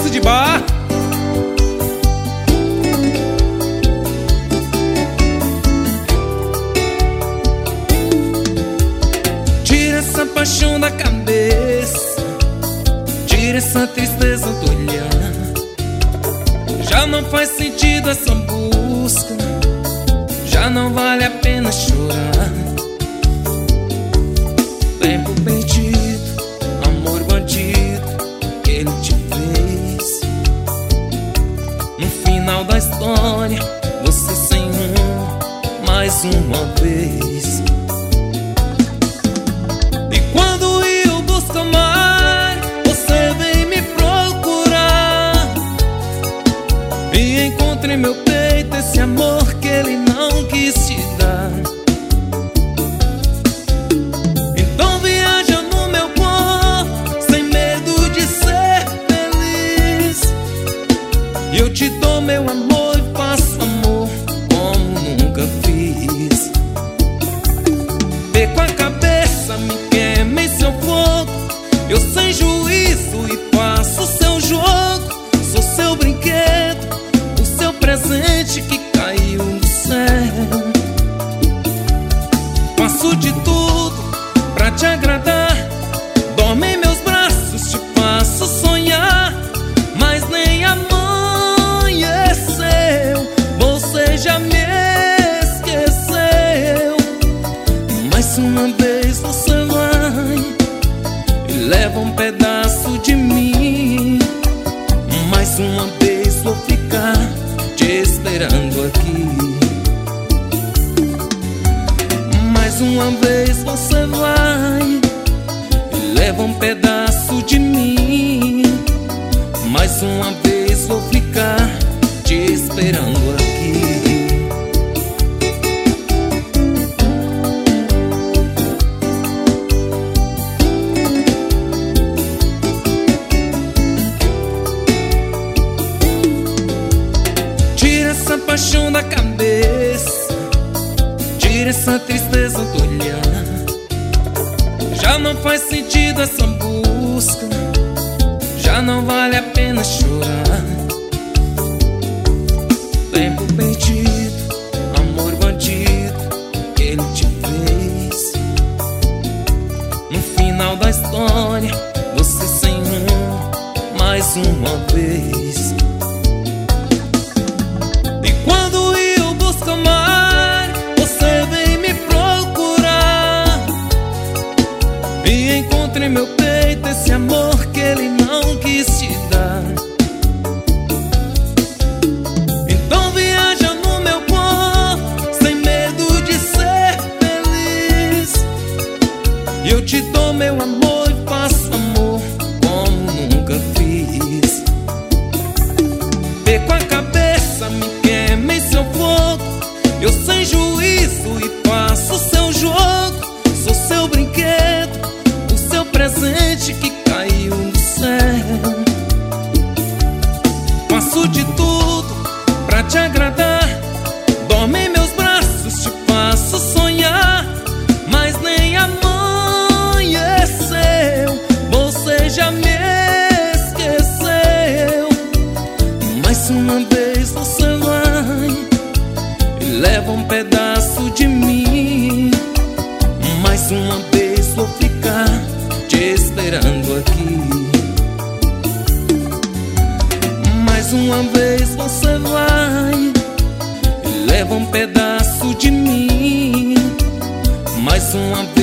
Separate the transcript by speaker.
Speaker 1: Sucesso de bar. Tira essa paixão da cabeça, tira essa tristeza do olhar. Já não faz sentido essa busca, já não vale a pena chorar. Tempo perdido, amor bandido que ele te fez. No final da história, você sem rumo mais uma vez. E quando eu busco amar, você vem me procurar. E encontre em meu peito esse amor que ele não quis te dar. Então viaja no meu corpo, sem medo de ser feliz. E eu te dou meu amor e faço amor como nunca fiz. Perco a cabeça, me queima em seu fogo. Eu sem juízo e faço seu jogo. Sou seu brinquedo, o seu presente que caiu do céu. Faço de tudo pra te agradar. Dorme em meus braços, te faço sonhar. Mas nem amanheceu, você já me esqueceu. Mais uma vez você vai e leva um pedaço de mim. Mais uma vez vou ficar te esperando aqui. Mais uma vez você vai e leva um pedaço de mim. Mais uma vez vou ficar te esperando aqui. Tira essa paixão da cabeça, tira essa tristeza do olhar. Já não faz sentido essa busca, já não vale a pena chorar. Tempo perdido, amor bandido que ele te fez. No final da história, você sem rumo mais uma vez. E quando eu busco amar, você vem me procurar. E encontre em meu peito esse amor que ele não quis te dar. Então viaja no meu corpo, sem medo de ser feliz. E eu te dou meu amor e faço amor como nunca fiz. Perco a cabeça, me queima em seu fogo. Eu sem juízo e faço seu jogo. Sou seu brinquedo, o seu presente que caiu do céu. Faço de tudo pra te agradar. Dorme em meus braços, te faço sonhar. Mas nem amanheceu, você já me esqueceu. Mais uma vez você vai e leva um pedaço de mim. Mais uma vez vou ficar te esperando aqui. Mais uma vez você vai e leva um pedaço de mim. Mais uma vez